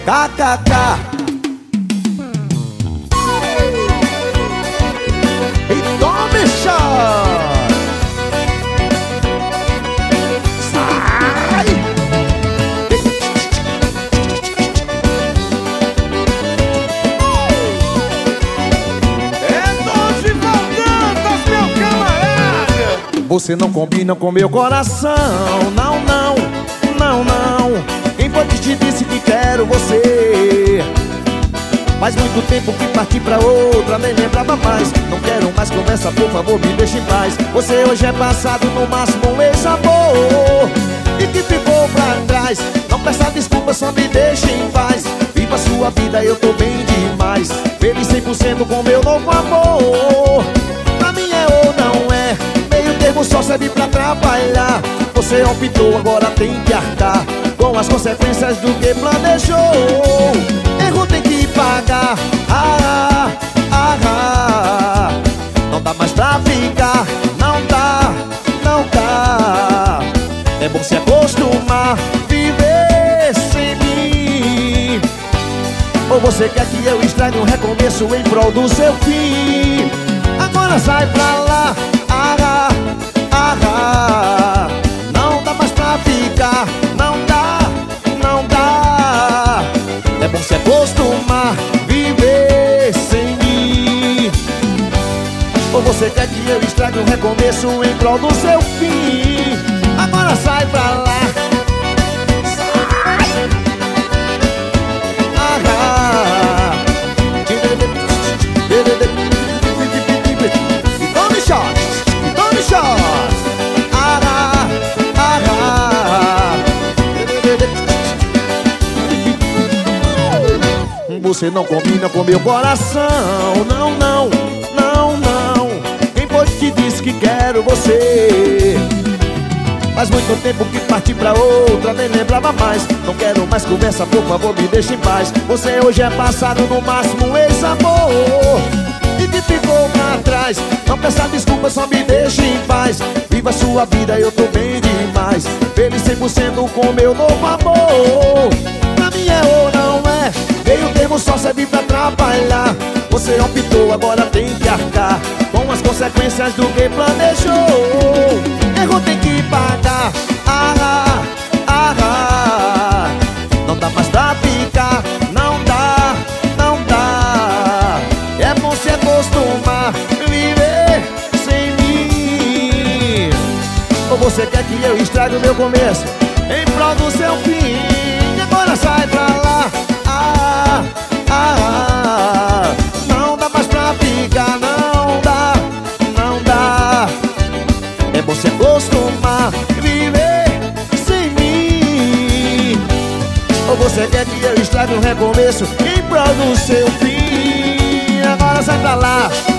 KKK. E tome chá. Sai. É doce voltantas, meu camarada. Você não combina com meu coração. Não, não, não, não. Quem foi que te disse que quero você? Faz muito tempo que parti pra outra, nem lembrava mais. Não quero mais conversa, por favor, me deixe em paz. Você hoje é passado, no máximo um ex-amor e que ficou pra trás. Não peça desculpa, só me deixe em paz. Viva a sua vida, eu tô bem demais. Feliz 100% com meu novo amor. Pra mim é ou não é, meio termo só serve pra atrapalhar. Você optou, agora tem que arcar com as consequências do que planejou. Erro tem que pagar. Não dá mais pra ficar. Não dá, não dá. É bom se acostumar, viver sem mim. Ou você quer que eu estrague um recomeço em prol do seu fim? Agora sai pra lá. Não dá mais pra ficar. É bom se acostumar, viver sem mim. Ou você quer que eu estrague um recomeço em prol do seu fim? Agora sai pra lá. Sai. E tome shot, e tome shot. Você não combina com meu coração. Não, não, não, não. Quem foi que te disse que quero você? Faz muito tempo que parti pra outra, nem lembrava mais. Não quero mais conversa, por favor, me deixe em paz. Você hoje é passado, no máximo um ex-amor e que ficou pra trás. Não peça desculpa, só me deixe em paz. Viva a sua vida, eu tô bem demais. Feliz 100% com meu novo amor. Pra mim é ou não é, meio termo só serve pra atrapalhar. Você optou, agora tem que arcar com as consequências do que planejou. Erro tem que pagar. Não dá mais pra ficar. Não dá, não dá. É bom se acostumar, viver sem mim. Ou você quer que eu estrague o meu começo em prol do seu fim? Agora sai pra lá. Não dá mais pra ficar. Não dá, não dá. É bom se acostumar, viver sem mim. Ou você quer que eu estrague um recomeço em prol do seu fim? Agora sai pra lá.